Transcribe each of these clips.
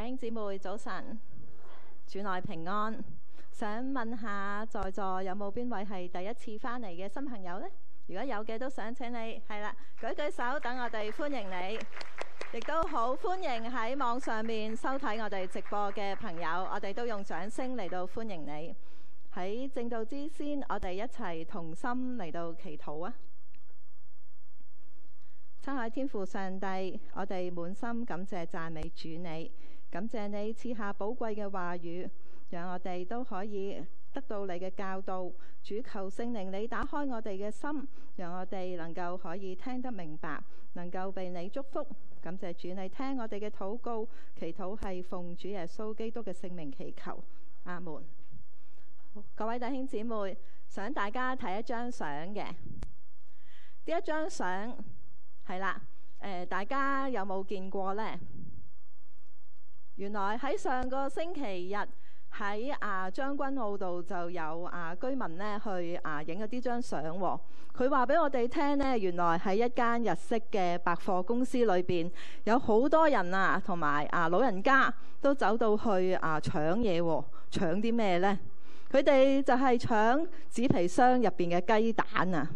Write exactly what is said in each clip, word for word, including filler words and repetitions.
兄姊妹早晨，主內平安。想問下在座有冇邊位係第一次返嚟嘅新朋友呢？如果有嘅，都想請你係啦，舉舉手，等我哋歡迎你。亦都好歡迎喺網上面收睇我哋直播嘅朋友，我哋都用掌聲嚟到歡迎你。喺正道之先，我哋一齊同心嚟到祈禱啊！親愛天父上帝，我哋滿心感謝讚美主你，感謝你賜下寶貴嘅話語，讓我哋都可以得到你嘅教導。主，求聖靈你打開我哋嘅心，讓我哋能夠可以聽得明白，能夠被你祝福。感謝主你聽我哋嘅禱告，祈禱係奉主耶穌基督嘅聖名祈求，阿門。各位弟兄姊妹，想大家睇一張相嘅，呢一張相係啦，誒、呃，大家有冇見過呢？原來喺上個星期日喺啊將軍澳度就有啊居民呢去啊影咗啲張相喎。佢話俾我哋聽呢，原來喺一間日式嘅百貨公司裏邊，有好多人啊，同埋啊老人家都走到去啊搶嘢喎。搶啲咩呢？佢哋就係搶紙皮箱入邊嘅雞蛋啊！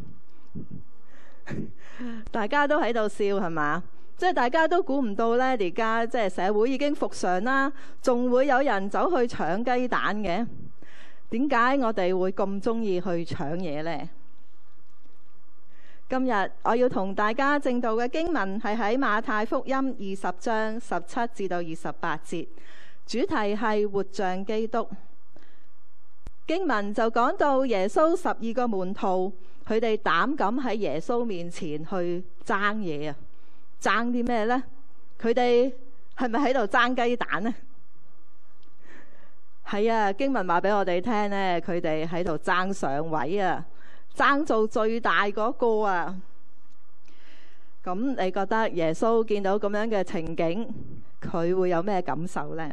大家都喺度笑係嘛？即係大家都估唔到呢，而家即係社會已經復常啦，仲會有人走去搶雞蛋嘅？點解我哋會咁中意去搶嘢呢？今日我要同大家證道嘅經文係喺馬太福音二十章十七至到二十八節，主題係活像基督。經文就講到耶穌十二個門徒，佢哋膽敢喺耶穌面前去爭嘢啊！爭啲咩呢？佢哋係咪喺度爭雞蛋呢？係啊，經文話俾我哋聽呢，佢哋喺度爭上位啊，爭做最大嗰個啊！咁你覺得耶穌見到咁樣嘅情景，佢會有咩感受呢？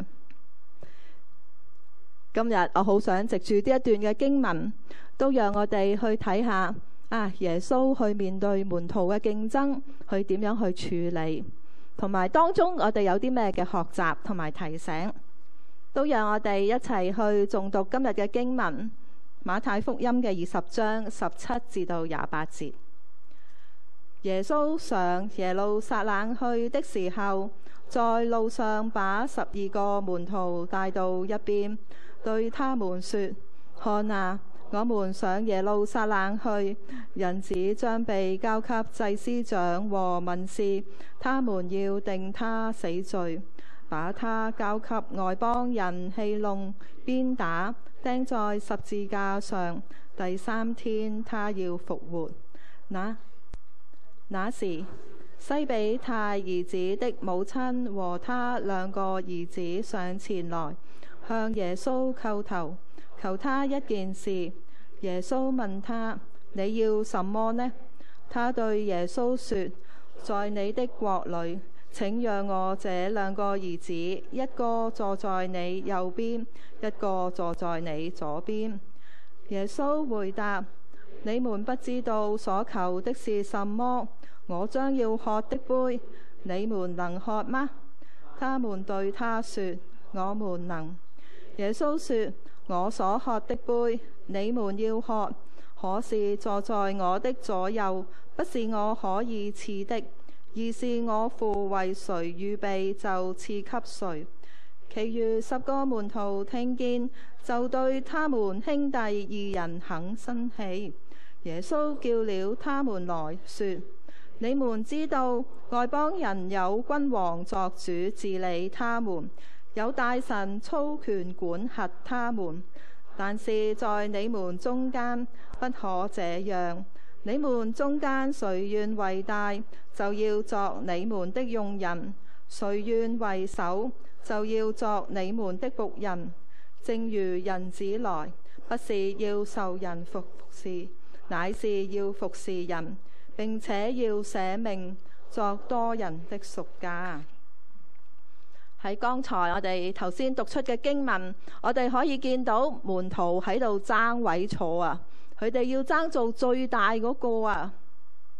今日我好想藉住呢一段嘅經文，都讓我哋去睇下啊，耶穌去面對門徒嘅競爭，去點樣去處理，同埋當中我哋有啲咩嘅學習同埋提醒，都讓我哋一齊去誦讀今日嘅經文，馬太福音嘅二十章十七至到廿八節。耶穌上耶路撒冷去的時候，在路上把十二個門徒帶到一邊，對他們說：看啊，我們上耶路撒冷去，人子將被交給祭司長和文士，他們要定他死罪，把他交給外邦人戲弄、鞭打，釘在十字架上。第三天他要復活。那那時，西比泰兒子的母親和他兩個兒子上前來，向耶穌叩頭，求他一件事。耶穌問他：你要什麼呢？他對耶穌說：在你的國裏，請讓我這兩個兒子，一個坐在你右邊，一個坐在你左邊。耶穌回答：你們不知道所求的是什麼。我將要喝的杯，你們能喝嗎？他們對他說：我們能。耶穌說：我所喝的杯，你們要喝，可是坐在我的左右，不是我可以賜的，而是我父為誰預備就賜給誰。其餘十個門徒聽見，就對他們兄弟二人很生氣。耶穌叫了他們來說：你們知道外邦人有君王作主治理他們，有大臣操權管轄他們，但是在你們中間不可這樣。你們中間誰願為大，就要作你們的用人；誰願為首，就要作你們的僕人。正如人子來，不是要受人服侍，乃是要服侍人，並且要捨命作多人的贖價。喺剛才我哋頭先讀出嘅經文，我哋可以見到門徒喺度爭位坐啊！佢哋要爭做最大嗰個啊！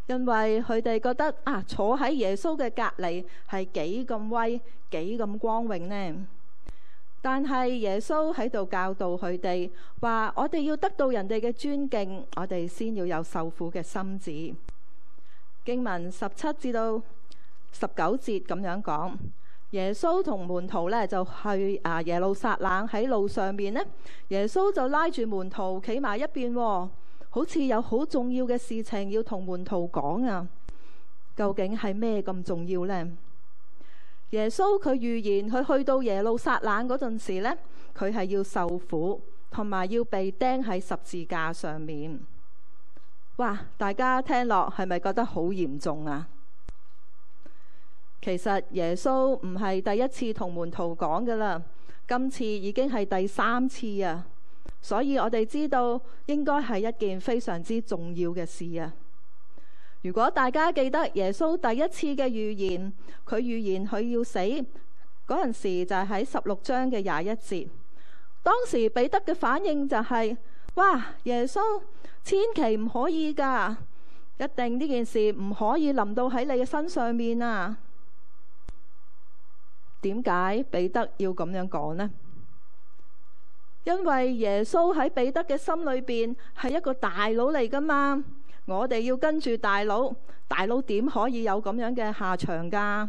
因為佢哋覺得啊，坐喺耶穌嘅隔離係幾咁威，幾咁光榮呢？但係耶穌喺度教導佢哋話：我哋要得到人哋嘅尊敬，我哋先要有受苦嘅心志。經文十七至到十九節咁樣講，耶穌同門徒咧就去啊耶路撒冷，喺路上面呢，耶穌就拉住門徒企埋一邊，好似有好重要嘅事情要同門徒講啊。究竟係咩咁重要呢？耶穌佢預言佢去到耶路撒冷嗰陣時呢，佢係要受苦，同埋要被釘喺十字架上面。哇！大家聽落係咪覺得好嚴重啊？其實耶穌唔係第一次同門徒講㗎喇，今次已經係第三次啊。所以我哋知道應該係一件非常之重要嘅事啊。如果大家記得耶穌第一次嘅預言，佢預言佢要死嗰陣時，就係喺十六章嘅廿一節。當時彼得嘅反應就係：哇！耶穌千祈唔可以㗎，一定呢件事唔可以臨到喺你嘅身上面啊！點解彼得要咁樣講呢？因為耶穌喺彼得嘅心裏邊係一個大佬嚟㗎嘛。我哋要跟住大佬，大佬點可以有咁樣嘅下場㗎？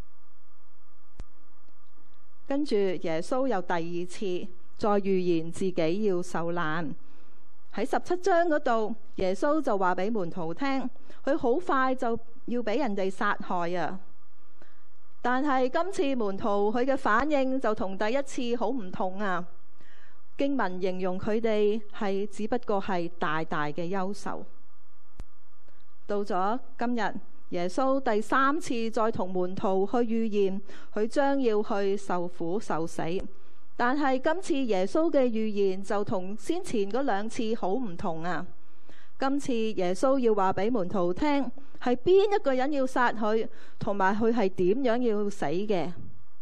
跟住耶穌又第二次再預言自己要受難。喺十七章嗰度，耶穌就話俾門徒聽，佢好快就要俾人哋殺害啊！但係今次門徒佢嘅反應就同第一次好唔同啊！經文形容佢哋係只不過係大大嘅憂愁。到咗今日，耶穌第三次再同門徒去預言佢將要去受苦受死，但係今次耶穌嘅預言就同先前嗰兩次好唔同啊！今次耶穌要話俾門徒聽，係邊一個人要殺佢，同埋佢係點樣要死嘅。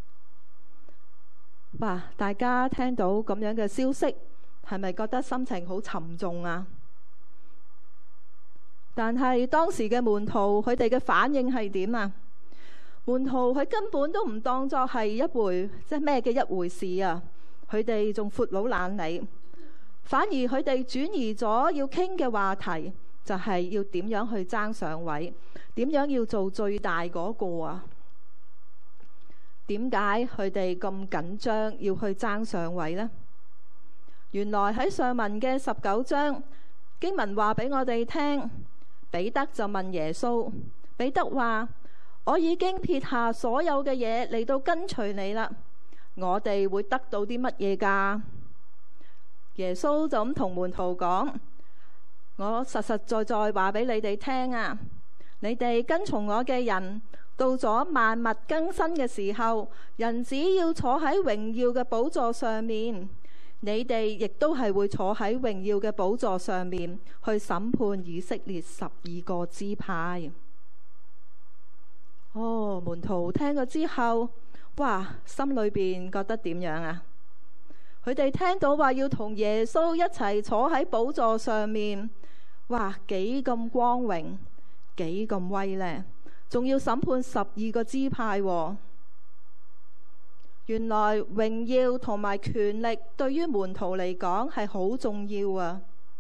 哇！大家聽到咁樣嘅消息，係咪覺得心情好沉重啊？但係當時嘅門徒佢哋嘅反應係點啊？門徒佢根本都唔當作係一回即係咩嘅一回事啊！佢哋仲闊佬懶理，反而佢哋轉移咗要傾嘅話題，就係要點樣去爭上位，點樣要做最大嗰個啊？點解佢哋咁緊張要去爭上位呢？原來喺上文嘅十九章經文話俾我哋聽，彼得就問耶穌，彼得話：我已經撇下所有嘅嘢嚟到跟隨你啦，我哋會得到啲乜嘢㗎？耶穌就咁同門徒講：我實實在在話俾你哋聽啊，你哋跟從我嘅人，到咗萬物更新嘅時候，人子要坐喺榮耀嘅寶座上面，你哋亦都係會坐喺榮耀嘅寶座上面去審判以色列十二個支派。哦，門徒聽咗之後，哇，心裏邊覺得點樣啊？佢哋聽到話要同耶穌一齊坐喺寶座上面，哇，幾咁光榮，幾咁威呢？仲要審判十二個支派喎。原來榮耀同埋權力對於門徒嚟講係好重要啊！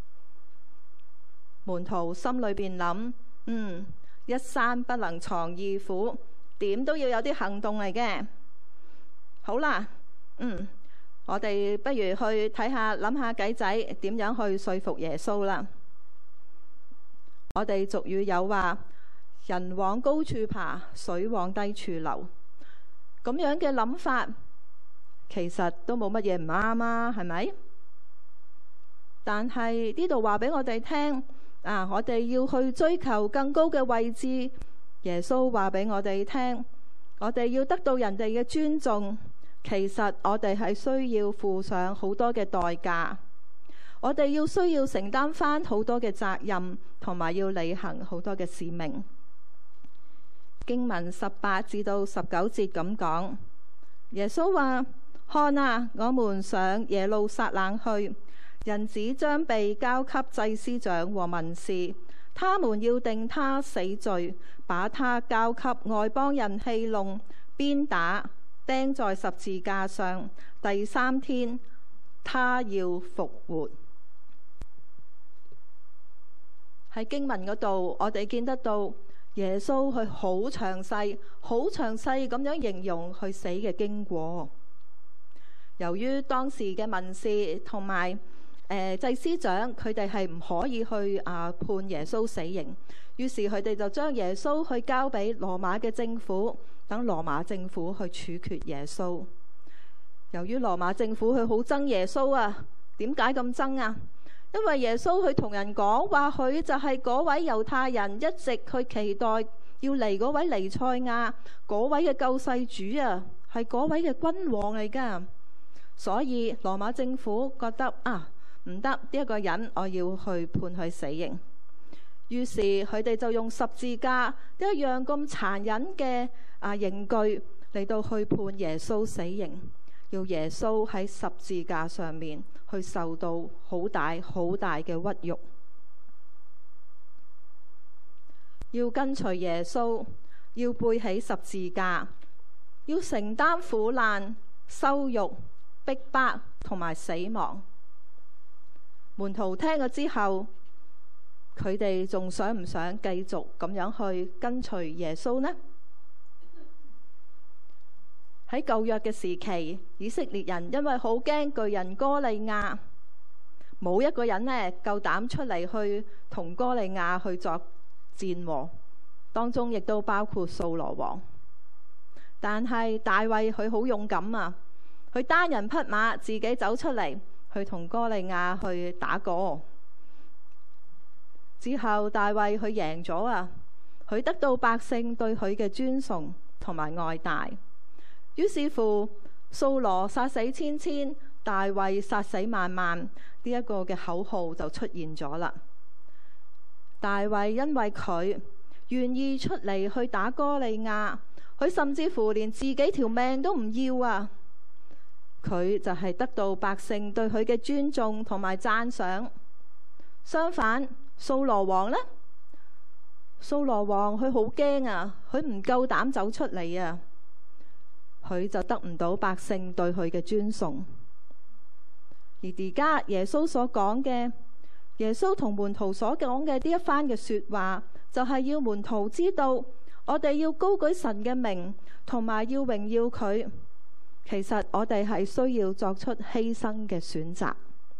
門徒心裏邊諗：嗯，一山不能藏二虎，點都要有啲行動嚟嘅。好啦，嗯，我哋不如去睇下，諗下計仔點樣去說服耶穌啦。我哋俗語有話：人往高處爬，水往低處流。咁樣嘅諗法，其實都冇乜嘢唔啱啊，係咪？但係呢度話俾我哋聽，啊，我哋要去追求更高嘅位置。耶穌話俾我哋聽，我哋要得到人哋嘅尊重，其實我哋係需要付上好多嘅代價，我哋要需要承擔翻好多嘅責任，同埋要履行好多嘅使命。經文十八至到十九節咁講，耶穌話：看啊，我們上耶路撒冷去，人子將被交給祭司長和文士， 他們要定他死罪，把他交給外邦人戲弄、鞭打，釘在十字架上。第三天，他要復活。喺經文嗰度，我哋見得到耶穌佢好詳細、好詳細咁樣形容佢死嘅經過。由於當時嘅文士同埋誒祭司長，佢哋係唔可以去啊判耶穌死刑，於是佢哋就將耶穌去交俾羅馬嘅政府，等羅馬政府去處決耶穌。由於羅馬政府佢好憎耶穌啊，點解咁憎啊？因為耶穌佢同人講話，佢就係嗰位猶太人一直去期待要嚟嗰位彌賽亞，嗰位嘅救世主啊，係嗰位嘅君王嚟噶。所以羅馬政府覺得啊，唔得，呢一個人我要去判佢死刑。於是佢哋就用十字架呢一樣咁殘忍嘅啊刑具嚟到去判耶穌死刑，要耶穌喺十字架上面去受到好大好大嘅屈辱，要跟隨耶穌，要背起十字架，要承擔苦難、羞辱、逼迫同埋死亡。門徒聽咗之後，佢哋仲想唔想繼續咁樣去跟隨耶穌呢？喺舊約嘅時期，以色列人因為好驚巨人哥利亞，冇一個人呢夠膽出嚟去同哥利亞去作戰喎，當中亦都包括掃羅王。但係大衛佢好勇敢啊，佢單人匹馬自己走出嚟去同哥利亞去打過。之後大衛佢贏咗啊，佢得到百姓對佢嘅尊崇同埋愛戴。於是乎，掃羅殺死千千，大衛殺死萬萬，呢一個嘅口號就出現咗啦。大衛因為佢願意出嚟去打哥利亞，佢甚至乎連自己條命都唔要啊！佢就係得到百姓對佢嘅尊重同埋讚賞。相反，掃羅王呢？掃羅王佢好驚啊，佢唔夠膽走出嚟啊！佢就得唔到百姓對佢嘅尊崇。而而家耶穌所講嘅，耶穌同門徒所講嘅呢一番嘅說話，就係要門徒知道，我哋要高舉神嘅名，同埋要榮耀佢。其實我哋係需要作出犧牲嘅選擇。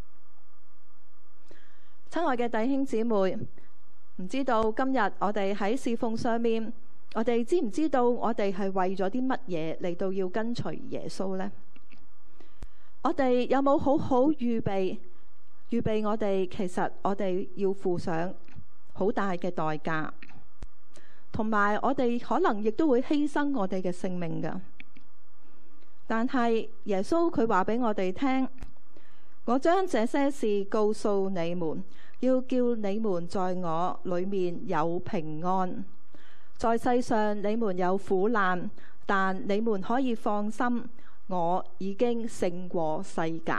親愛嘅弟兄姊妹，唔知道今日我哋喺侍奉上面，我哋知唔知道我哋係為咗啲乜嘢嚟到要跟隨耶穌呢？我哋有冇好好預備？預備我哋其實我哋要付上好大嘅代價，同埋我哋可能亦都會犧牲我哋嘅性命㗎。但係耶穌佢話俾我哋聽，我將這些事告訴你們，要叫你們在我裏面有平安。在世上你們有苦難，但你們可以放心，我已經勝過世界。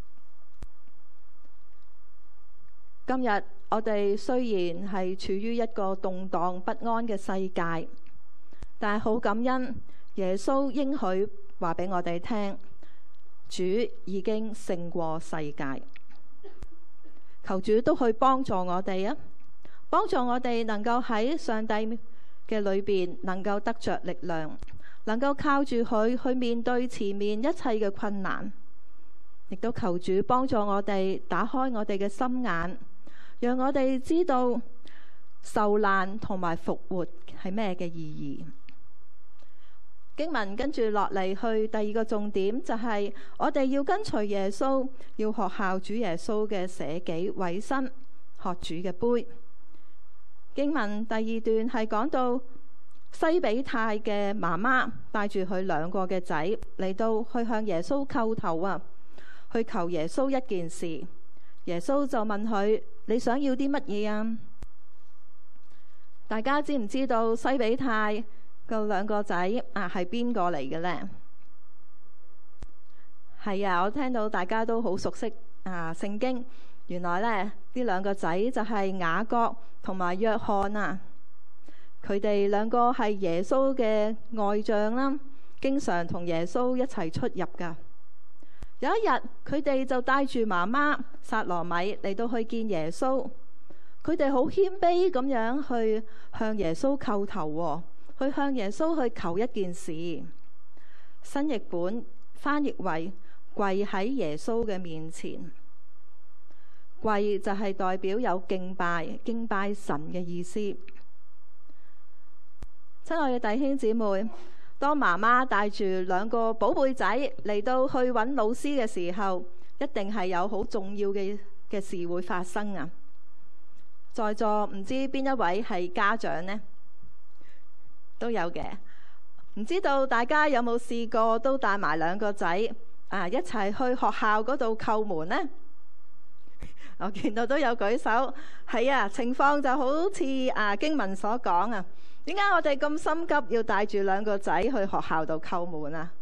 今日我哋雖然係處於一個動盪不安嘅世界，但係好感恩耶穌應許話俾我哋聽，主已經勝過世界。求主都去幫助我哋啊，幫助我哋能夠喺上帝嘅裏邊能夠得着力量，能夠靠住佢去面對前面一切嘅困難，亦都求主幫助我哋打開我哋嘅心眼，讓我哋知道受難同埋復活係咩嘅意義。經文跟住落嚟去第二個重點，就係我哋要跟隨耶穌，要學效主耶穌嘅捨己委身，學主嘅杯。經文第二段係講到西比泰嘅媽媽帶住佢兩個嘅仔嚟到去向耶穌叩頭啊，去求耶穌一件事。耶穌就問佢：你想要啲乜嘢啊？大家知唔知道西比泰個兩個仔啊係邊個嚟嘅呢？係啊，我聽到大家都好熟悉啊聖經， 原來咧呢兩個仔就係雅各同埋約翰啊。佢哋兩個係耶穌嘅外將啦，經常同耶穌一齊出入噶。有一日，佢哋就帶住媽媽撒羅米嚟到去見耶穌。佢哋好謙卑咁樣去向耶穌叩頭，去向耶穌去求一件事。新譯本翻譯為跪喺耶穌嘅面前。跪就係代表有敬拜、敬拜神嘅意思。親愛嘅弟兄姊妹，當媽媽帶住兩個寶貝仔嚟到去揾老師嘅時候，一定係有好重要嘅嘅事會發生啊！在座唔知邊一位係家長呢？都有嘅。唔知道大家有冇試過都帶埋兩個仔啊一齊去學校嗰度叩門呢？我見到都有舉手。係啊，情況就好似啊經文所講啊。點解我哋咁心急要帶住兩個仔去學校度叩門啊？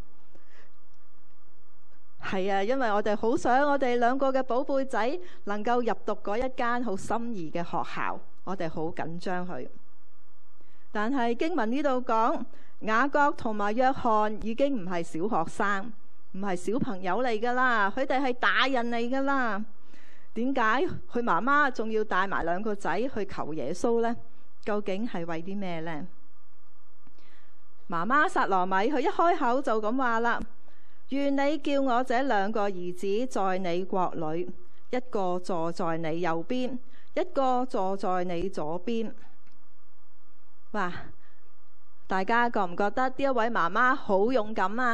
係啊，因為我哋好想我哋兩個嘅寶貝仔能夠入讀嗰一間好心儀嘅學校，我哋好緊張佢。但係經文呢度講，雅各同埋約翰已經唔係小學生，唔係小朋友嚟噶啦，佢哋係大人嚟噶啦。點解佢媽媽仲要帶埋兩個仔去求耶穌呢？究竟係為啲咩呢？媽媽撒羅米佢一開口就咁話啦：願你叫我這兩個兒子在你國裏，一個坐在你右邊，一個坐在你左邊。哇！大家覺唔覺得呢一位媽媽好勇敢啊？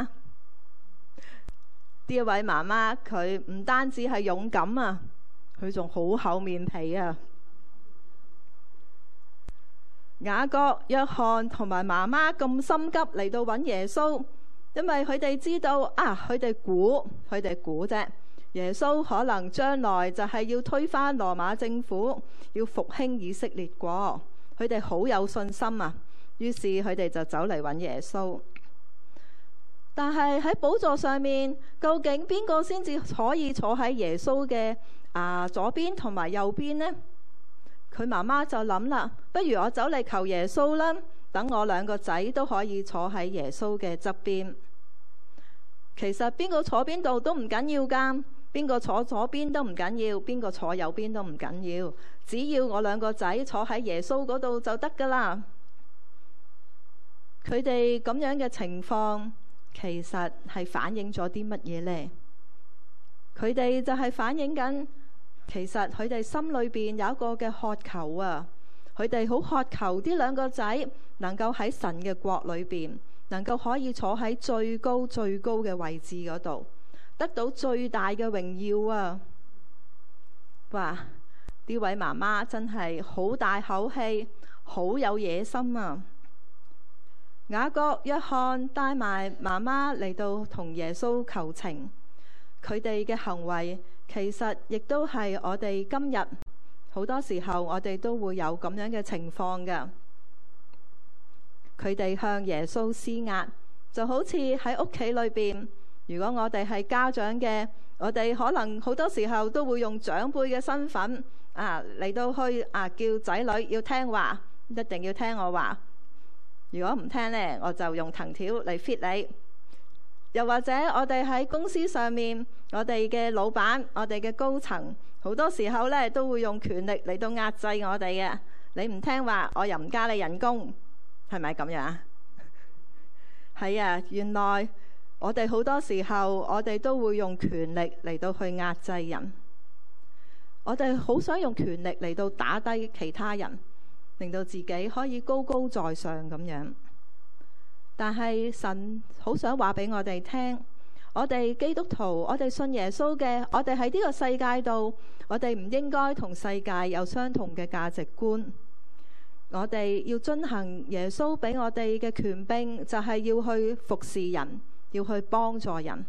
呢一位媽媽佢唔單止係勇敢啊，佢仲好厚面皮啊！雅各、約翰同埋媽媽咁心急嚟到揾耶穌，因為佢哋知道啊，佢哋估，佢哋估啫。耶穌可能將來就係要推翻羅馬政府，要復興以色列國，佢哋好有信心啊。於是佢哋就走嚟揾耶穌。但係喺寶座上面，究竟邊個先至可以坐喺耶穌嘅啊左邊同埋右邊呢？佢媽媽就諗啦，不如我走嚟求耶穌啦，等我兩個仔都可以坐喺耶穌嘅側邊。其實邊個坐邊度都唔緊要噶，邊個坐左邊都唔緊要，邊個坐右邊都唔緊要，只要我兩個仔坐喺耶穌嗰度就得噶啦。佢哋咁樣嘅情況，其實係反映咗啲乜嘢呢？佢哋就係反映緊。其實佢哋心裏邊有一個嘅渴求啊，佢哋好渴求呢兩個仔能夠喺神嘅國裏邊，能夠可以坐喺最高最高嘅位置嗰度，得到最大嘅榮耀啊！哇！呢位媽媽真係好大口氣，好有野心啊！雅各、約翰帶埋媽媽嚟到同耶穌求情，佢哋嘅行為。其實亦都係我哋今日好多時候，我哋都會有咁樣嘅情況㗎。佢哋向耶穌施壓，就好似喺屋企裏邊。如果我哋係家長嘅，我哋可能好多時候都會用長輩嘅身份啊嚟到去啊叫仔女要聽話，一定要聽我話。如果唔聽呢，我就用藤條嚟 fit 你。又或者我哋喺公司上面，我哋嘅老闆、我哋嘅高層，好多時候咧都會用權力嚟到壓制我哋嘅。你唔聽話，我又唔加你人工，係咪咁樣啊？係啊，原來我哋好多時候，我哋都會用權力嚟到去壓制人。我哋好想用權力嚟到打低其他人，令到自己可以高高在上咁樣。但係神好想話俾我哋聽，我哋基督徒，我哋信耶穌嘅，我哋喺呢個世界度，我哋唔應該同世界有相同嘅價值觀。我哋要遵行耶穌俾我哋嘅權柄，就係要去服侍人，要去幫助人。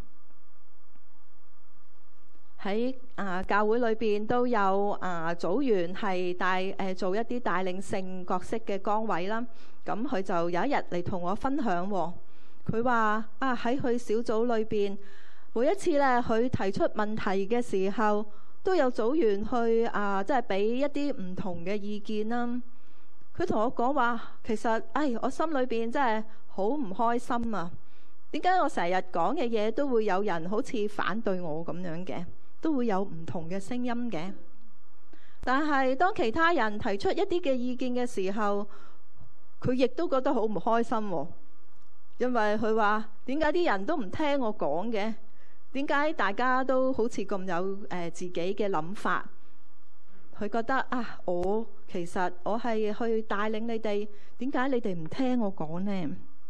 喺啊教會裏邊都有啊組員係帶誒做一啲帶領性角色嘅崗位啦。咁佢就有一日嚟同我分享，佢話啊喺佢小組裏邊，每一次咧佢提出問題嘅時候，都都有組員去啊，即係俾一啲唔同嘅意見啦。佢同我講話，其實唉，我心裏邊真係好唔開心啊！點解我成日講嘅嘢都會有人好似反對我咁樣嘅，都會有唔同嘅聲音嘅。但係當其他人提出一啲嘅意見嘅時候，佢亦都覺得好唔開心喎。因為佢話點解啲人都唔聽我講嘅？點解大家都好似咁有誒、呃、自己嘅諗法？佢覺得啊，我其實我係去帶領你哋，點解你哋唔聽我講呢？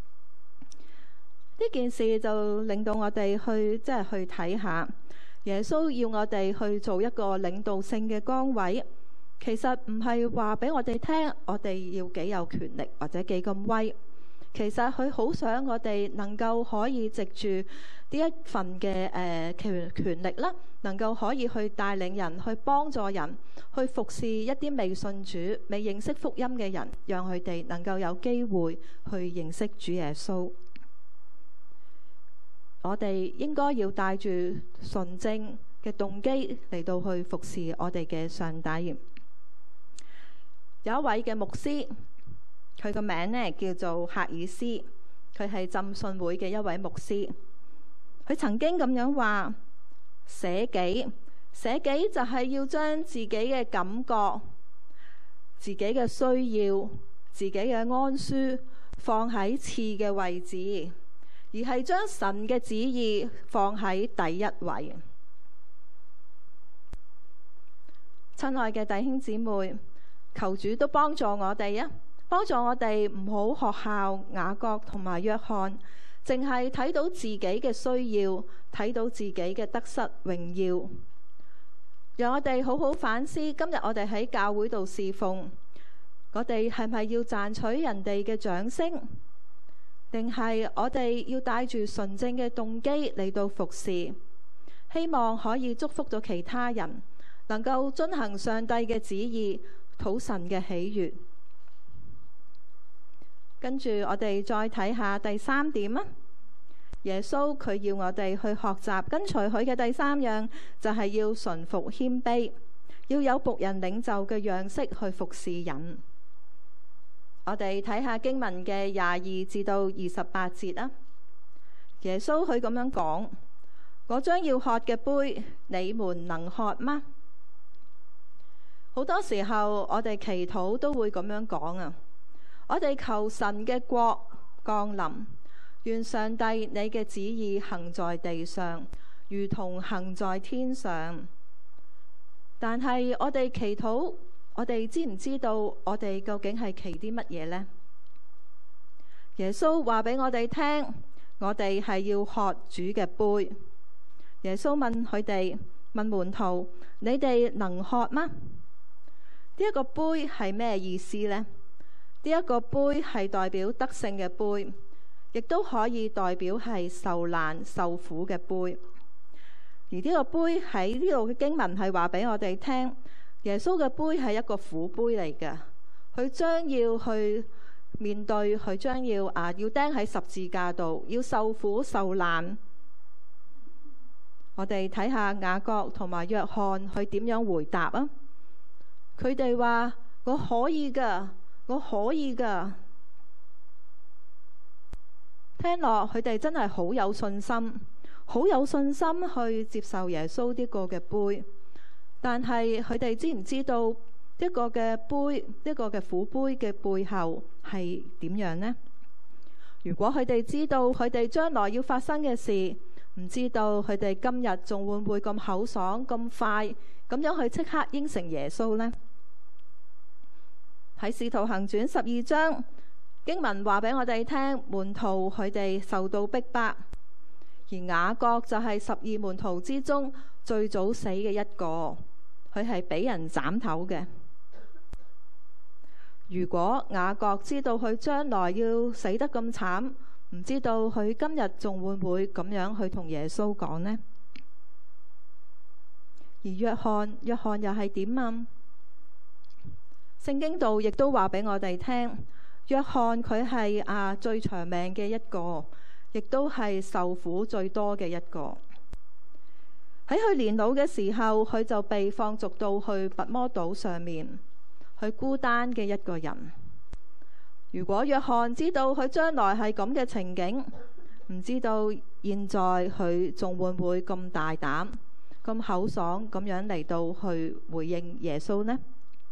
呢件事就令到我哋去即係去睇下，耶穌要我哋去做一個領導性嘅崗位，其實唔係話俾我哋聽，我哋要幾有權力或者幾咁威。其實佢好想我哋能夠可以藉住呢一份嘅誒、呃、權權力啦，能夠可以去帶領人，去幫助人，去服侍一啲未信主、未認識福音嘅人，讓佢哋能夠有機會去認識主耶穌。我哋應該要帶住純正嘅動機嚟到去服侍我哋嘅上帝。有一位嘅牧師，佢個名呢叫做赫爾斯，佢係浸信會嘅一位牧師。佢曾經咁樣話：捨己，捨己就係要將自己嘅感覺、自己嘅需要、自己嘅安舒放喺次嘅位置，而係將神嘅旨意放喺第一位。親愛嘅弟兄姊妹，求主都幫助我哋啊！幫助我哋唔好學效雅各同埋約翰，淨係睇到自己嘅需要，睇到自己嘅得失榮耀。讓我哋好好反思，今日我哋喺教會度侍奉，我哋係咪要賺取人哋嘅掌聲？定係我哋要帶住純正嘅動機嚟到服侍，希望可以祝福到其他人，能夠遵行上帝嘅旨意，討神嘅喜悅。跟住我哋再睇下第三點啊，耶穌佢要我哋去學習跟隨佢嘅第三樣，就係要順服謙卑，要有僕人領袖嘅樣式去服侍人。我哋睇下經文嘅廿二至到二十八節啊。耶穌佢咁樣講：我將要喝嘅杯，你們能喝嗎？好多時候我哋祈禱都會咁樣講啊。我哋求神嘅國降臨，願上帝你嘅旨意行在地上，如同行在天上。但係我哋祈禱，我哋知唔知道我哋究竟係祈啲乜嘢呢？耶穌話俾我哋聽，我哋係要喝主嘅杯。耶穌問佢哋，問門徒：你哋能喝嗎？呢一個杯係咩意思呢？呢一個杯係代表得勝嘅杯，亦都可以代表係受難受苦嘅杯。而呢個杯喺呢度嘅經文係話俾我哋聽，耶穌嘅杯係一個苦杯嚟嘅，佢將要去面對，佢將要啊要釘喺十字架度，要受苦受難。我哋睇下雅各同埋約翰佢點樣回答啊？佢哋話：我可以噶。我可以噶。聽落佢哋真係好有信心，好有信心去接受耶穌呢個嘅杯。但係佢哋知唔知道一個嘅杯，一個嘅苦杯嘅背後係點樣呢？如果佢哋知道佢哋將來要發生嘅事，唔知道佢哋今日仲會唔會咁口爽咁快咁樣去即刻應承耶穌呢？喺《使徒行傳》十二章經文話俾我哋聽，門徒佢哋受到逼迫，而雅各就係十二門徒之中最早死嘅一個，佢係俾人斬頭嘅。如果雅各知道佢將來要死得咁慘，唔知道佢今日仲會唔會咁樣去同耶穌講呢？而約翰，約翰又係點啊？聖經度亦都話俾我哋聽，約翰佢係啊最長命嘅一個，亦都係受苦最多嘅一個。 喺佢年老嘅時候，佢就被放逐到去拔摩島上面，去孤單嘅一個人。如果約翰知道佢將來係咁嘅情景，唔知道現在佢仲會唔會咁大膽、咁口爽咁樣嚟到去回應耶穌呢？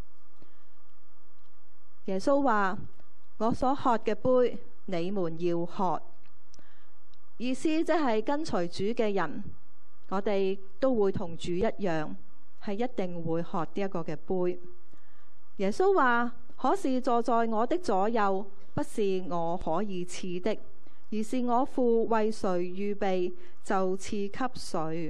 耶穌話：我所喝嘅杯，你們要喝。意思即係跟隨主嘅人，我哋都會同主一樣，係一定會喝呢一個嘅杯。耶穌話：可是坐在我的左右，不是我可以賜的，而是我父為誰預備，就賜給誰。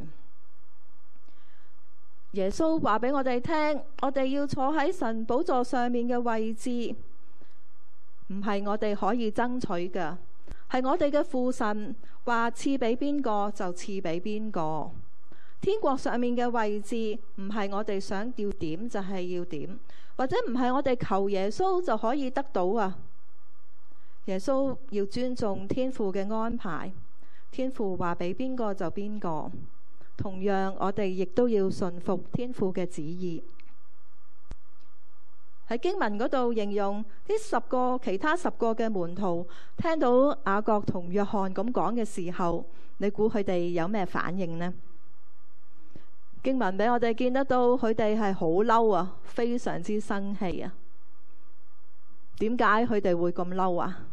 耶穌話俾我哋聽，我哋要坐喺神寶座上面嘅位置，唔係我哋可以爭取嘅，係我哋嘅父神話賜俾邊個就賜俾邊個。天國上面嘅位置唔係我哋想要點就係要點，或者唔係我哋求耶穌就可以得到啊。耶穌要尊重天父嘅安排，天父話俾邊個就邊個。同樣我哋亦都要順服天父嘅旨意。喺經文嗰度形容呢十個其他十個嘅門徒聽到雅各同約翰咁講嘅時候，你估佢哋有咩反應呢？經文俾我哋見得到佢哋係好嬲啊，非常之生氣啊。點解佢哋會咁嬲啊？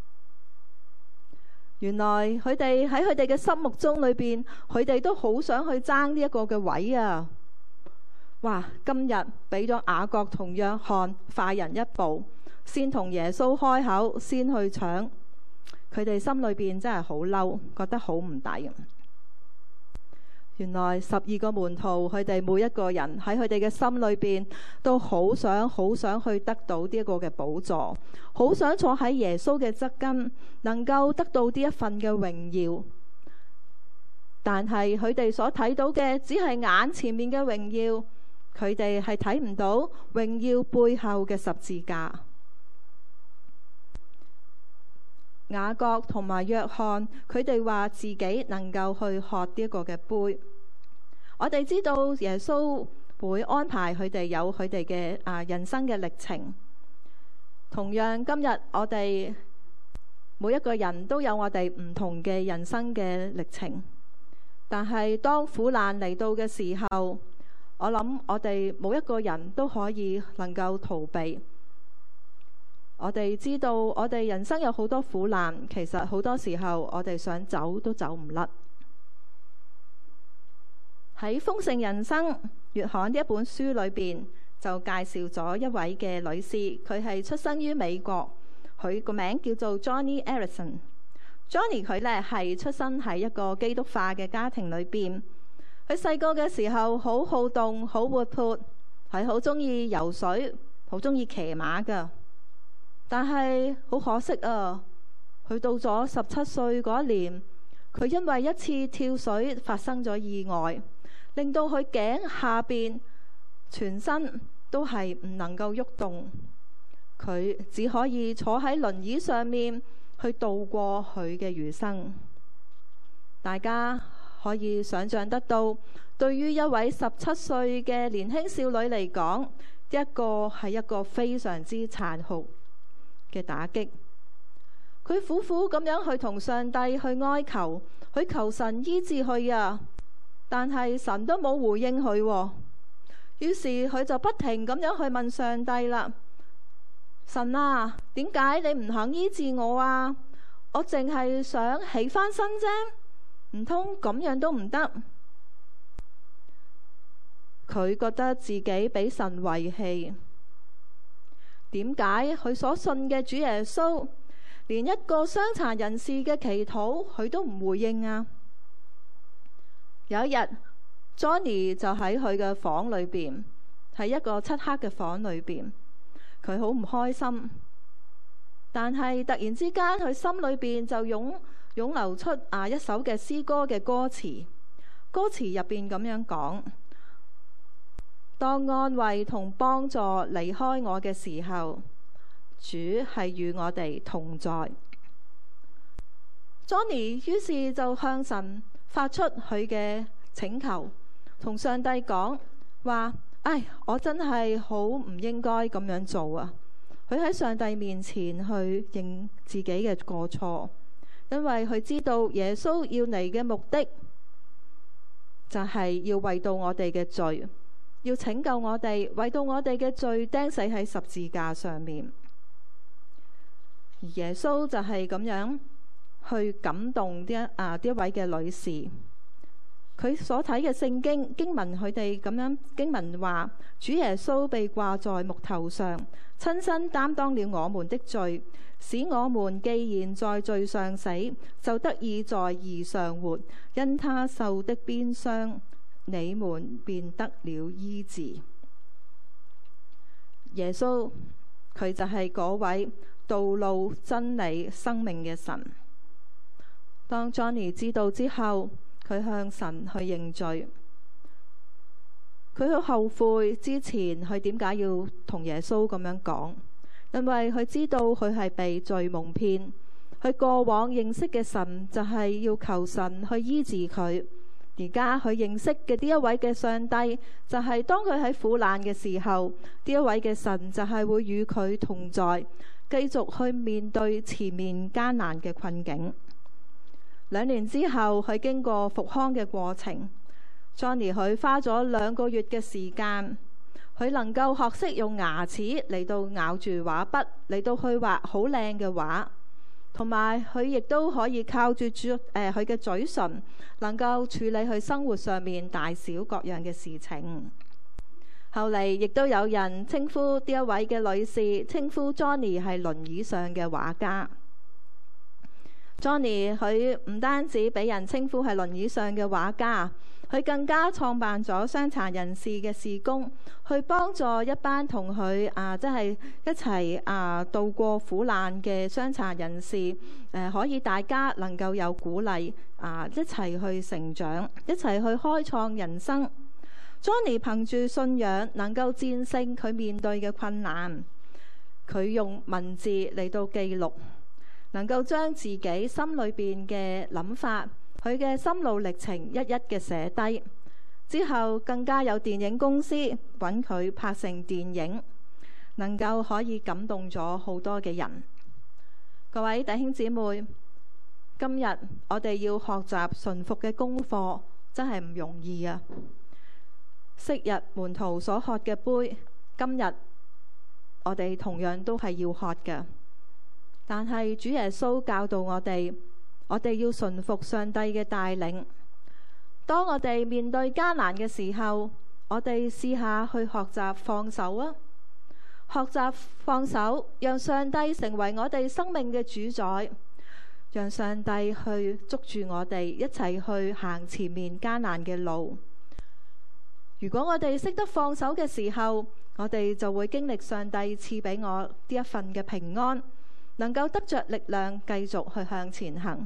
原來佢哋喺佢哋嘅心目中裏邊，佢哋都好想去爭呢一個嘅位啊！哇！今日俾咗雅各同約翰快人一步，先同耶穌開口，先去搶。佢哋心裏邊真係好嬲，覺得好唔抵。原來十二個門徒，佢哋每一個人喺佢哋嘅心裏邊都好想好想去得到呢一個嘅寶座，好想坐喺耶穌嘅側跟，能夠得到呢一份嘅榮耀。但係佢哋所睇到嘅只係眼前面嘅榮耀，佢哋係睇唔到榮耀背後嘅十字架。雅各同埋約翰，佢哋話自己能夠去喝呢一個嘅杯。我哋知道耶穌會安排佢哋有佢哋嘅啊人生嘅歷程。同樣今日我哋每一個人都有我哋唔同嘅人生嘅歷程。但係當苦難嚟到嘅時候，我諗我哋每一個人都可以能夠逃避。我哋知道我哋人生有好多苦難，其實好多時候我哋想走都走唔甩。喺豐盛人生約翰呢一本書裏邊就介紹咗一位嘅女士，佢係出生於美國，佢個名叫做 Johnny Erickson。Johnny 佢呢係出生喺一個基督化嘅家庭裏邊，佢細個嘅時候好好動，好活潑，係好中意游水，好中意騎馬噶。但係好可惜啊，佢到咗十七歲嗰一年，佢因為一次跳水發生咗意外，令到佢頸下邊全身都係唔能夠喐動，佢只可以坐喺輪椅上面去度過佢嘅餘生。大家可以想象得到，對於一位十七歲嘅年輕少女嚟講，一個係一個非常之殘酷嘅打擊。佢苦苦咁樣去同上帝去哀求，去求神醫治佢啊，但係神都冇回應佢喎。於是佢就不停咁樣去問上帝啦：神啊，點解你唔肯醫治我啊？我淨係想起翻身啫，唔通咁樣都唔得？佢覺得自己俾神遺棄。點解佢所信嘅主耶穌，連一個傷殘人士嘅祈禱佢都唔回應啊？有一日 Johnny 就喺佢嘅房裏邊，喺一個漆黑嘅房裏邊，佢好唔開心。但係突然之間，佢心裏邊就湧湧流出啊一首嘅詩歌嘅歌詞，歌詞入邊咁樣講：當安慰同幫助離開我嘅時候，主係與我哋同在。Johnny 於是就向神發出佢嘅請求， 同上帝講話，唉，我真係好唔應該咁樣做啊！佢喺上帝面前去認自己嘅過錯，因為佢知道耶穌要嚟嘅目的就係要為到我哋嘅罪，要拯救我哋，為到我哋嘅罪釘死喺十字架上面。而耶穌就係咁樣去感動啲啊呢一位嘅女士。佢所睇嘅聖經經文，佢哋咁樣經文話，主耶穌被掛在木頭上，親身擔當了我們的罪，使我們既然在罪上死，就得以在義上活。因他受的鞭傷，你們便得了醫治。耶穌佢就係嗰位道路、真理、生命嘅神。當 Johnny 知道之後，佢向神去認罪，佢好後悔之前佢點解要同耶穌咁樣講，因為佢知道佢係被罪蒙騙，佢過往認識嘅神就係要求神去醫治佢，而家佢認識嘅呢一位嘅上帝就係當佢喺苦難嘅時候，呢一位嘅神就係會與佢同在，繼續去面對前面艱難嘅困境。兩年之後，佢經過復康嘅過程 ，Johnny 佢花咗兩個月嘅時間，佢能夠學識用牙齒嚟到咬住畫筆，嚟到去畫好靚嘅畫，同埋佢亦都可以靠住住誒佢嘅嘴唇，能夠處理佢生活上面大小各樣嘅事情。後嚟亦都有人稱呼呢一位嘅女士，稱呼 Johnny 係輪椅上嘅畫家。Johnny 佢唔單止俾人稱呼係輪椅上嘅畫家，佢更加創辦咗傷殘人士嘅事工，去幫助一班同佢啊，即係一齊啊度過苦難嘅傷殘人士，誒、啊、可以大家能夠有鼓勵啊，一齊去成長，一齊去開創人生。Johnny 憑住信仰能夠戰勝佢面對嘅困難，佢用文字嚟到記錄，能夠將自己心裏邊嘅諗法，佢嘅心路歷程一一嘅寫低，之後更加有電影公司揾佢拍成電影，能夠可以感動咗好多嘅人。各位弟兄姊妹，今日我哋要學習順服嘅功課真係唔容易啊！昔日門徒所喝嘅杯，今日我哋同樣都係要喝嘅。但係主耶穌教導我哋，我哋要順服上帝嘅帶領。當我哋面對艱難嘅時候，我哋試下去學習放手啊！學習放手，讓上帝成為我哋生命嘅主宰，讓上帝去捉住我哋，一齊去行前面艱難嘅路。如果我哋識得放手嘅時候，我哋就會經歷上帝賜俾我呢一份嘅平安，能夠得着力量，繼續去向前行。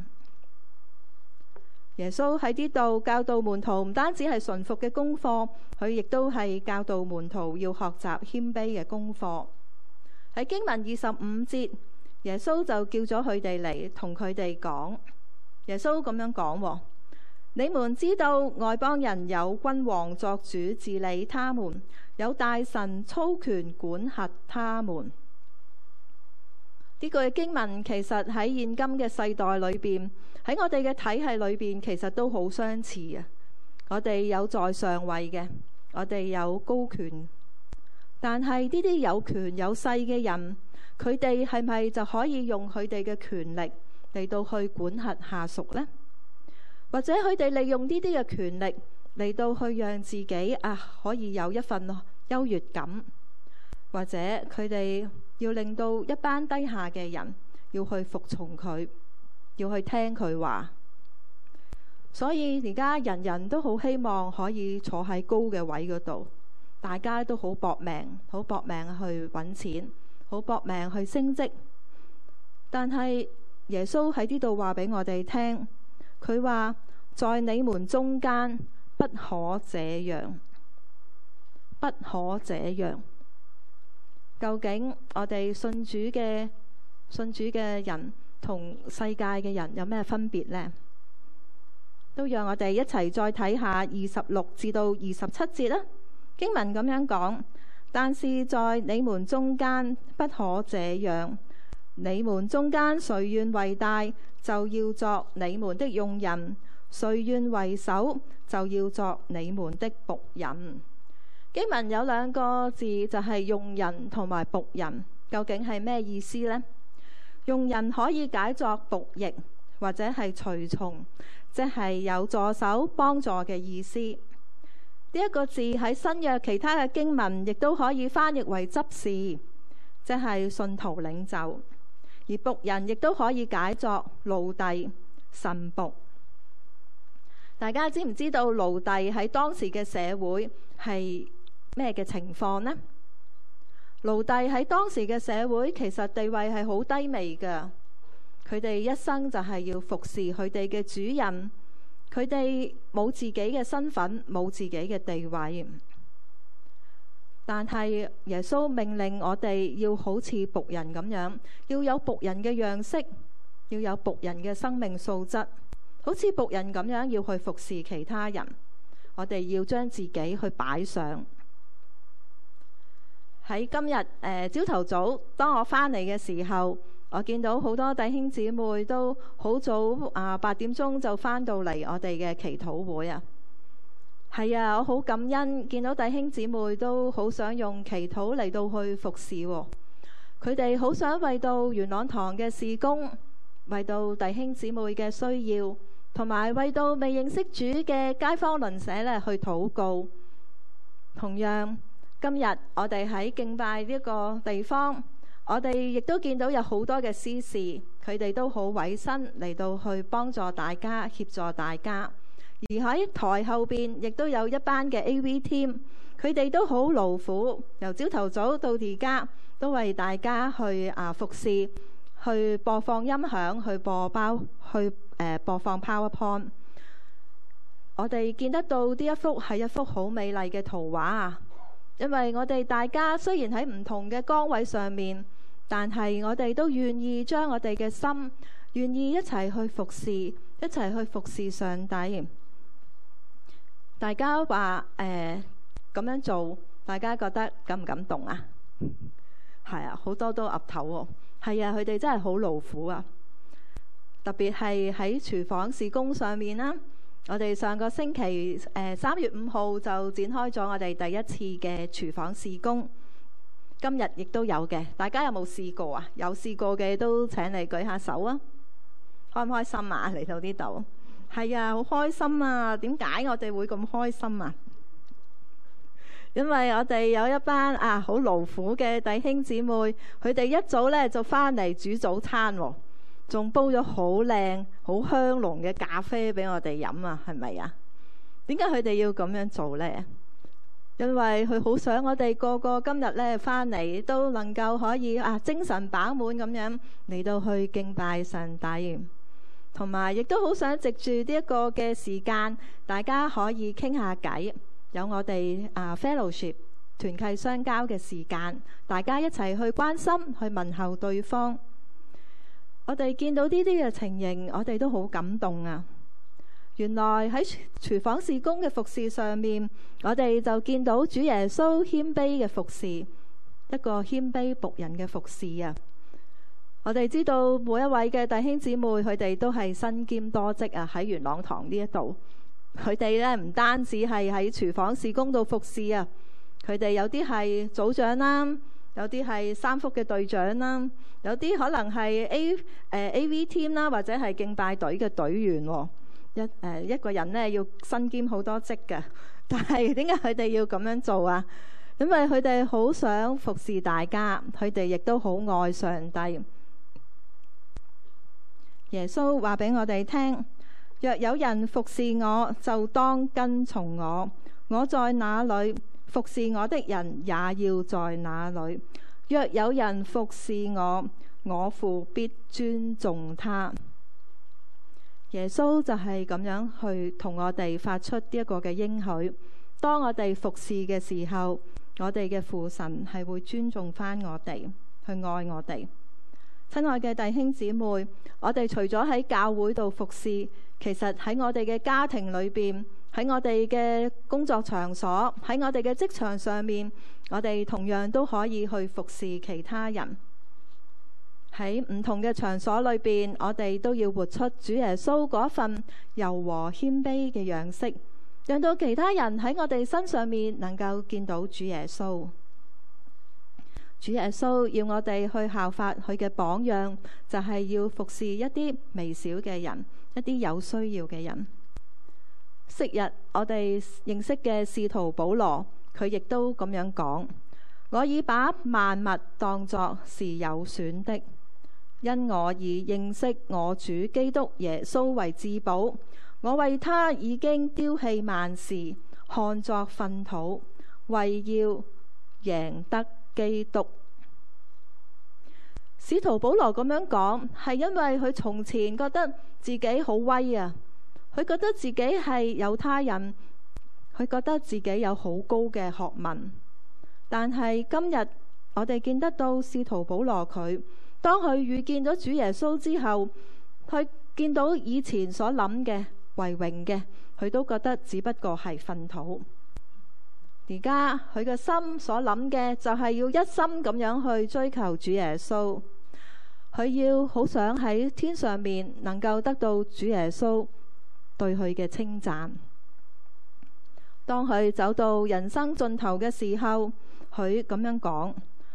耶穌喺呢度教導門徒，唔單止係順服嘅功課，佢亦都係教導門徒要學習謙卑嘅功課。喺經文二十五節，耶穌就叫咗佢哋嚟，同佢哋講。耶穌咁樣講：你們知道外邦人有君王作主治理他們，有大臣操權管轄他們。呢句經文其實喺現今嘅世代裏邊，喺我哋嘅體系裏邊，其實都好相似啊！我哋有在上位嘅，我哋有高權，但係呢啲有權有勢嘅人，佢哋係咪就可以用佢哋嘅權力嚟到去管轄下屬呢？或者佢哋利用呢啲嘅權力嚟到去讓自己啊可以有一份優越感，或者佢哋要令到一班低下嘅人要去服從佢，要去聽佢話。所以而家人人都好希望可以坐喺高嘅位嗰度，大家都好搏命，好搏命去揾錢，好搏命去升職。但係耶穌喺呢度話俾我哋聽，佢話在你們中間不可這樣，不可這樣。究竟我哋信主嘅信主嘅人同世界嘅人有咩分別呢？ 都讓我哋一齊再睇下二十六至到二十七節啦。經文咁樣講：但是在你們中間不可這樣，你們中間誰願為大，就要作你們的用人；誰願為首，就要作你們的僕人。經文有兩個字，就係用人同埋僕人，究竟係咩意思呢？用人可以解作僕役或者係隨從，即係有助手幫助嘅意思。呢、這、一個字喺新約其他嘅經文亦都可以翻譯為執事，即係信徒領袖。而僕人亦都可以解作奴隸、臣僕。大家知唔知道奴隸喺當時嘅社會係咩嘅情況呢？奴隸喺當時嘅社會其實地位係好低微嘅，佢哋一生就係要服侍佢哋嘅主人，佢哋冇自己嘅身份，冇自己嘅地位。但係耶穌命令我哋要好似僕人咁樣，要有僕人嘅樣式，要有僕人嘅生命素質，好似僕人咁樣要去服侍其他人。我哋要將自己去擺上。喺今日誒朝頭早，當我返嚟嘅時候，我見到好多弟兄姊妹都好早啊，八點鐘就返到嚟我哋嘅祈禱會啊。係啊，我好感恩見到弟兄姊妹都好想用祈禱嚟到去服侍喎。佢哋好想為到元朗堂嘅事工，為到弟兄姊妹嘅需要，同埋為到未認識主嘅街坊鄰舍咧去禱告。同樣今日我哋喺敬拜呢個地方，我哋亦都見到有好多嘅司事，佢哋都好委身嚟到去幫助大家，協助大家。而喺台後邊亦都有一班嘅 A V team， 佢哋都好勞苦，由朝頭早到而家都為大家去啊服侍，去播放音響，去播包，去誒、呃、播放 PowerPoint。我哋見得到呢一幅係一幅好美麗嘅圖畫啊！因為我哋大家雖然喺唔同嘅崗位上面，但係我哋都願意將我哋嘅心，願意一齊去服侍，一齊去服侍上帝。大家話誒咁樣做，大家覺得感唔感動啊？係啊，好多都岌頭喎。係啊，佢哋真係好勞苦啊！特別係喺廚房事工上面啦。我哋上個星期誒三月五號就展開咗我哋第一次嘅廚房事工，今日亦都有嘅。大家有冇試過啊？有試過嘅都請你舉下手啊！開唔開心啊？嚟到呢度係啊，好開心啊！點解我哋會咁開心啊？因為我哋有一班啊好勞苦嘅弟兄姊妹，佢哋一早咧就翻嚟煮早餐喎。仲煲咗好靚、好香濃嘅咖啡俾我哋飲啊，係咪啊？點解佢哋要咁樣做呢？因為佢好想我哋個個今日咧翻嚟都能夠可以啊精神飽滿咁樣嚟到去敬拜上帝，同埋亦都好想藉住呢一個嘅時間，大家可以傾下偈，有我哋啊 fellowship 團契相交嘅時間，大家一齊去關心、去問候對方。我哋見到呢啲嘅情形，我哋都好感動啊！原來喺廚房事工嘅服侍上面，我哋就見到主耶穌謙卑嘅服侍，一個謙卑僕人嘅服侍啊！我哋知道每一位嘅弟兄姊妹，佢哋都係身兼多職啊！喺元朗堂呢一度，佢哋咧唔單止係喺廚房事工度服侍啊，佢哋有啲係組長啦。有啲係三福嘅隊長啦，有啲可能係 A 誒、呃、A V team 啦，或者係敬拜隊嘅隊員喎。一誒、呃、一個人咧要身兼好多職嘅，但係點解佢哋要咁樣做啊？因為佢哋好想服侍大家，佢哋亦都好愛上帝。耶穌話俾我哋聽：若有人服侍我，就當跟從我。我在哪裏，服侍我的人也要在那裏。若有人服侍我，我父必尊重他。耶穌就係咁樣去同我哋發出呢一個嘅應許。當我哋服侍嘅時候，我哋嘅父神係會尊重翻我哋，去愛我哋。 親愛嘅弟兄姊妹，我哋除咗喺教會度服侍，其實喺我哋嘅家庭裏邊，喺我哋嘅工作場所，喺我哋嘅職場上面，我哋同樣都可以去服侍其他人。喺唔同嘅場所裏邊，我哋都要活出主耶穌嗰份柔和謙卑嘅樣式，讓到其他人喺我哋身上面能夠見到主耶穌。主耶穌要我哋去效法佢嘅榜樣，就係要服侍一啲微小嘅人，一啲有需要嘅人。昔日我哋認識嘅使徒保羅，佢亦都咁樣講：我已把萬物當作是有損的，因我已認識我主基督耶穌為至寶。我為他已經丟棄萬事，看作糞土，為要贏得基督。使徒保羅咁樣講，係因為佢從前覺得自己好威啊，佢覺得自己係猶太人，佢覺得自己有好高嘅學問。但係今日我哋見得到使徒保羅佢，當佢遇見咗主耶穌之後，佢見到以前所諗嘅為榮嘅，佢都覺得只不過係糞土。而家佢嘅心所諗嘅就係要一心咁樣去追求主耶穌，佢要好想喺天上面能夠得到主耶穌對佢嘅稱讚。當佢走到人生盡頭嘅時候，佢咁樣講：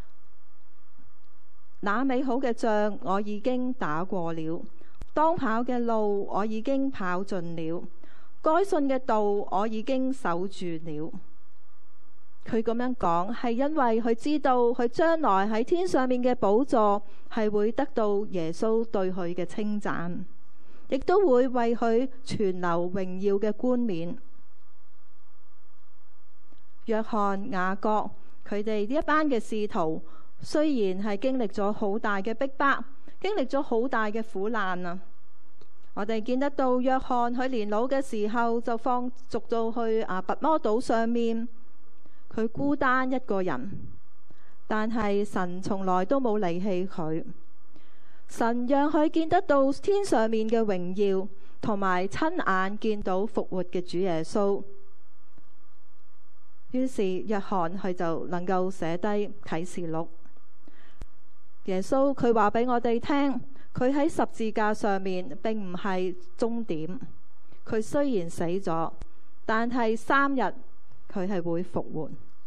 那美好嘅仗我已經打過了，當跑嘅路我已經跑盡了，該信嘅道我已經守住了。佢咁樣講係因為佢知道佢將來喺天上面嘅寶座係會得到耶穌對佢嘅稱讚，亦都會為佢存留榮耀嘅冠冕。約翰、雅各佢哋呢一班嘅使徒，雖然係經歷咗好大嘅逼迫，經歷咗好大嘅苦難啊！我哋見得到約翰佢年老嘅時候就放逐到去啊拔摩島上面。佢孤單一個人，但係神從來都冇離棄佢。神讓佢見得到天上面嘅榮耀，同埋親眼見到復活嘅主耶穌。於是約翰佢就能夠寫低啟示錄。耶穌佢話俾我哋聽，佢喺十字架上面並唔係終點。佢雖然死咗，但係三日佢係會復活。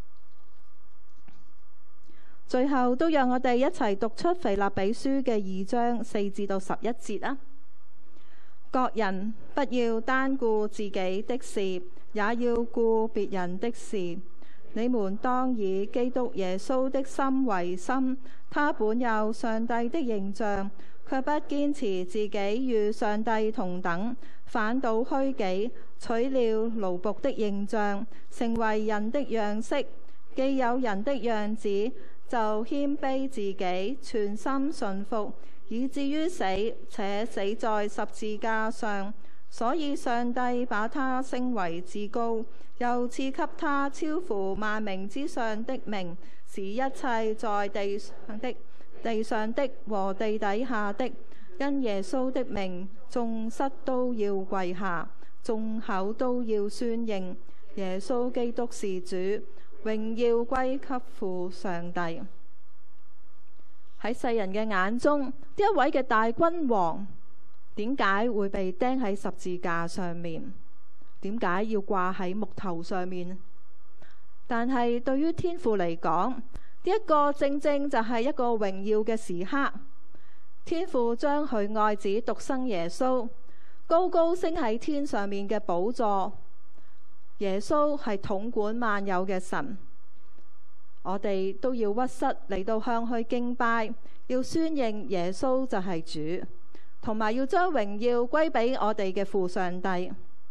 最後都讓我哋一齊讀出腓立比書嘅二章四至到十一節啊！各人不要單顧自己的事，也要顧別人的事。你們當以基督耶穌的心為心，他本有上帝的形象，卻不堅持自己與上帝同等，反倒虛己，取了奴僕的形象，成為人的樣式。既有人的樣子，就謙卑自己，全心順服，以至於死，且死在十字架上。所以上帝把他升為至高，又賜給他超乎萬名之上的名，使一切在地上的、地上的和地底下的，因耶穌的名，眾膝都要跪下，眾口都要宣認耶穌基督是主，榮耀歸給父上帝。喺世人嘅眼中，呢一位嘅大君王點解會被釘喺十字架上面？點解要掛喺木頭上面？但係對於天父嚟講，呢一個正正就係一個榮耀嘅時刻。天父將佢愛子獨生耶穌高高升喺天上面嘅寶座。耶穌係統管萬有嘅神，我哋都要屈膝嚟到向佢敬拜，要宣認耶穌就係主，同埋要將榮耀歸俾我哋嘅父上帝。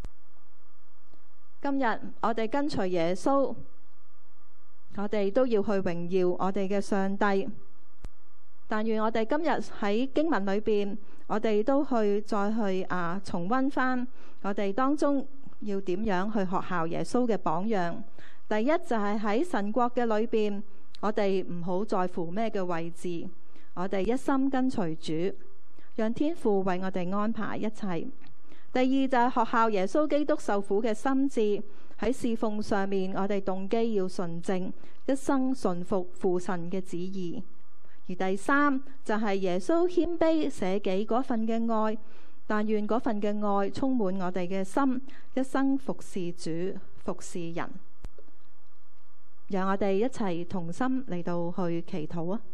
今日我哋跟隨耶穌，我哋都要去榮耀我哋嘅上帝。但願我哋今日喺經文裏邊，我哋都去再去啊重溫翻我哋當中要點樣去學效耶穌嘅榜樣。第一就係喺神國嘅裏邊，我哋唔好在乎咩嘅位置， 我哋一心跟隨主，讓天父為我哋安排一切。第二就係學效耶穌基督受苦嘅心志，喺侍奉上面我哋動機要純正，一生順服父神嘅旨意。而第三就係耶穌謙卑捨己嗰份嘅愛，但願嗰份嘅愛充滿我哋嘅心，一生服侍主，服侍人。讓我哋一齊同心嚟到去祈禱啊！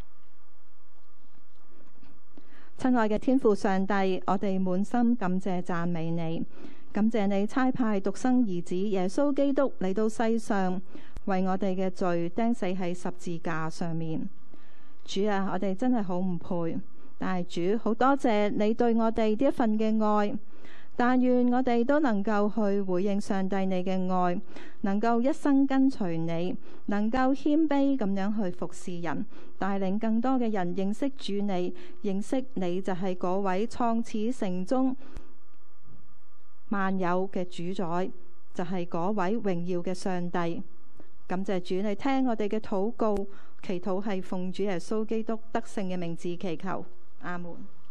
親愛嘅天父上帝，我哋滿心感謝讚美你，感謝你差派獨生兒子耶穌基督嚟到世上，為我哋嘅罪釘死喺十字架上面。主啊，我哋真係好唔配，但係主好多謝你對我哋呢一份嘅愛，但願我哋都能夠去回應上帝你嘅愛，能夠一生跟隨你，能夠謙卑咁樣去服侍人，帶領更多嘅人認識主你，認識你就係嗰位創始成終萬有嘅主宰，就係嗰位榮耀嘅上帝。感謝主，你聽我哋嘅禱告，祈禱係奉主耶穌基督得勝嘅名字祈求，阿門。